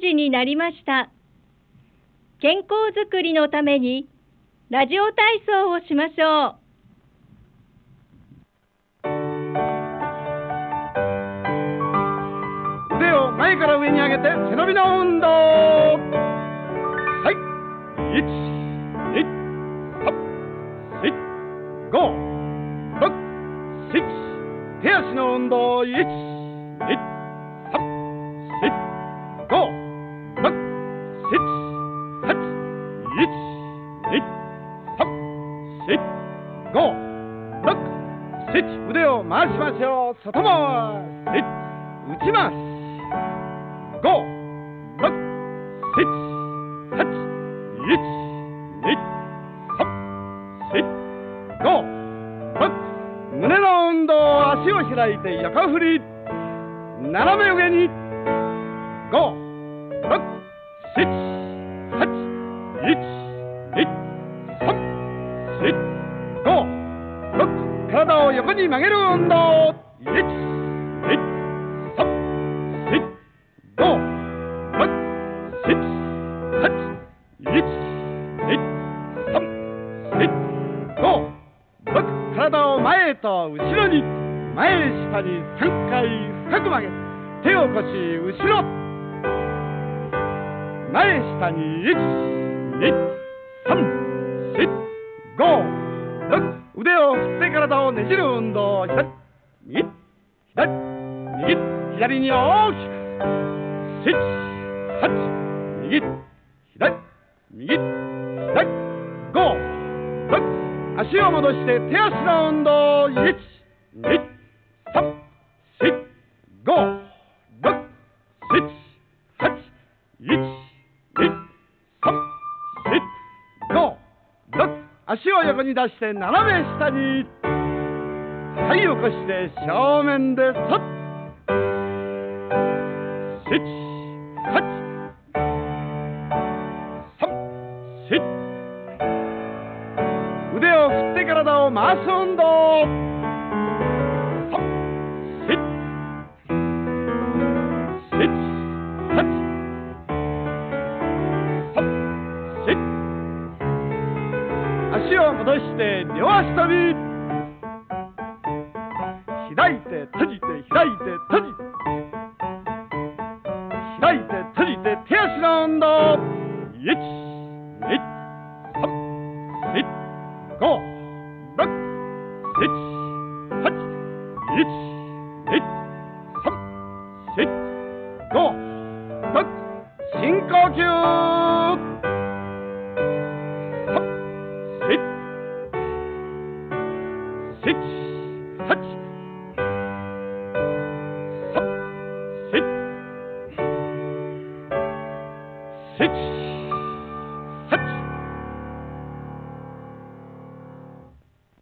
時になりました。健康づくりのためにラジオ体操をしましょう。 腕を前から上に上げて背伸びの運動。はい、1、2、3、4、5、6、7、手足の運動。1、2、3、4、5、6、7、8、1、2、3、4、5、6、7、腕を回しましょう。外回し、内回し。5、6、7、8、1、2、3、4、5、6、胸の運動。足を開いて横振り、斜め上に。5、6、7、8、1、2、3、4、5、6、体を横に曲げる運動。1、2、3、4、5、6、7、8、1、2、3、4、5、6、体を前へと後ろに、前下に3回深く曲げ、手を腰後ろ、前下に。1、2、3、4、5、6、腕を振って体をねじる運動。左、右、左、右、左に大きく。7、8、右、左、右、左、5、6、足を戻して手足の運動。1、2、3、4、5、6、7、8、1、2、3、4、5、6、足を横に出して斜め下に。はい、起こして正面でそっ。7、8、3、4、腕を振って体を回す運動。3、4、7、8、3、4、足を戻して両足跳び。開いて閉じて開いて閉じて開いて閉じて手足の運動。1、2、3、4、5、6、7、8、1、2、3、4、5、6、深呼吸。3、4、7、8、7、